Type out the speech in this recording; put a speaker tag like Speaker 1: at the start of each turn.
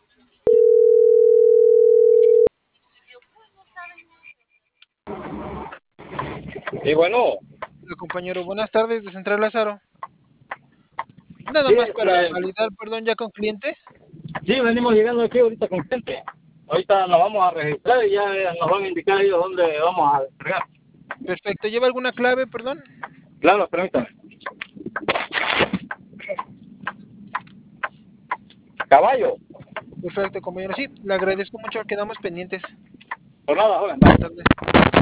Speaker 1: Y bueno,
Speaker 2: Hola, compañero, buenas tardes de Central Lázaro. Nada
Speaker 1: sí,
Speaker 2: más para validar, perdón, ya con cliente.
Speaker 1: sí, venimos llegando aquí ahorita con gente. Ahorita nos vamos a registrar y ya nos van a indicar ellos dónde vamos a descargar.
Speaker 2: Perfecto, ¿lleva alguna clave, perdón?
Speaker 1: Claro, permítame. Caballo,
Speaker 2: Perfecto, compañero, sí, le agradezco mucho, quedamos pendientes.
Speaker 1: por nada, joven.
Speaker 2: Buenas tardes.